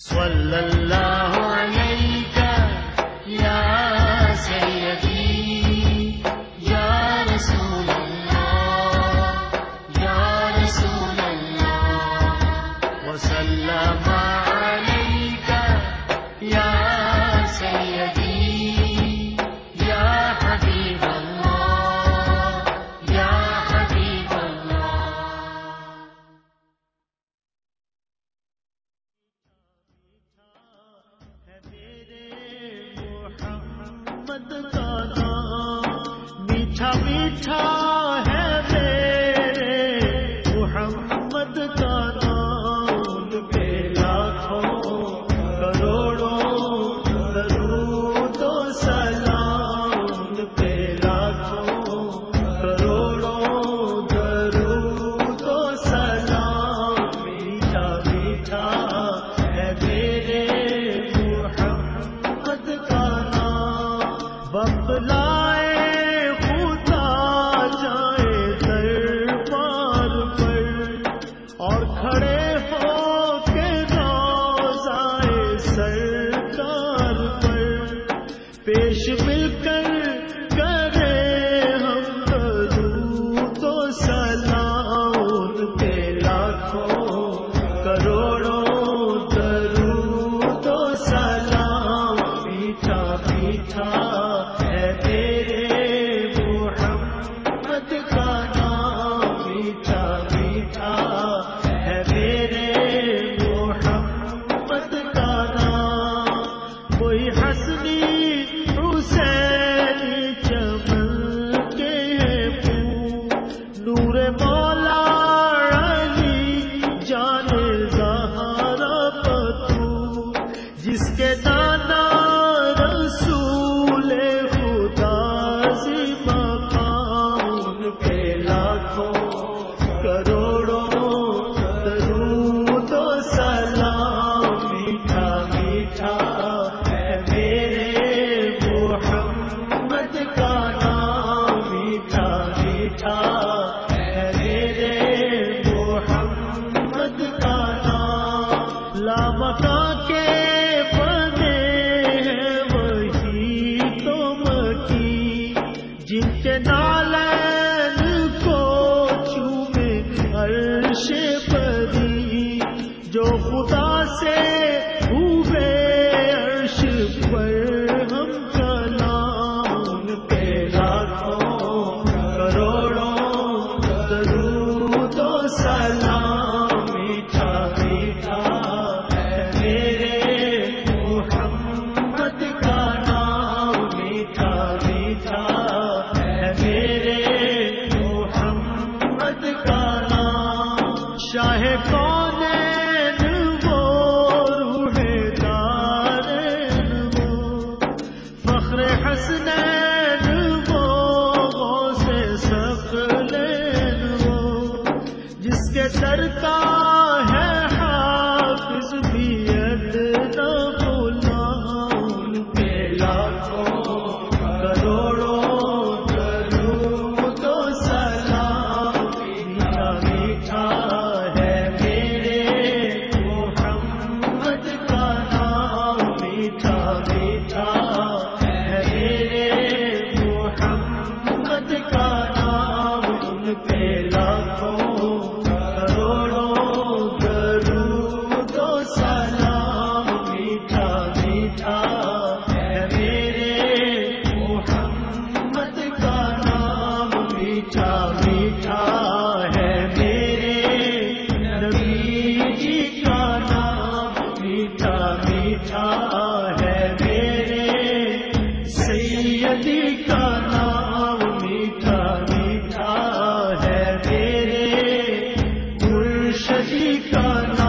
صلی اللہ علیکہ یا سیدی یا رسول اللہ یا رسول اللہ وسلم علیکہ یا سیدی یا حبیب اللہ یا حبیب اللہ. محمد کا نام میٹھا میٹھا ہے میرے محمد کا نام پہ لاکھوں کروڑوں درود و سلام پہ لاکھوں کروڑوں درود و سلام. میٹھا میٹھا ہے میرے ببلائے خدا جائے دربار پر اور کھڑے ہو کے روضائے سرکار پر پیش مل کر کرے ہم درود و سلام پہ لاکھوں کروڑوں درود و سلام. میٹھا میٹھا ہے میرے محمد کا نام میٹھا میٹھا ہے میرے محمد کا نام. کوئی حسنی حسینی چمکتے ہیں پھول نور مولا علی جان زہرا پتو جس کے دانا رسول خدا سی مقام پہ لاکھوں کروڑوں درود و سلام. میٹھا میٹھا ہے میرے محمد کا نام میٹھا میٹھا ہے میرے محمد کا نام. لامکاں کے جن کے نالین کو چومے عرش پری جو خدا سے ہوئے عرش پر ہم کلام پہ لاکھوں کروڑوں درود و سلام. میٹھا میٹھا ہے میرے محمد کا نام میٹھا میٹھا شاہ کونین وہ روح دارین وہ فخر حسنین وہ غوث ثقلین وہ جس کے سر کا ہے حافظ بھی ادنا غلام پہ لاکھوں کروڑوں درود و سلام. میٹھا میٹھا ہے میرے سیدی کا نام میٹھا میٹھا ہے میرے مرشدی کا نام.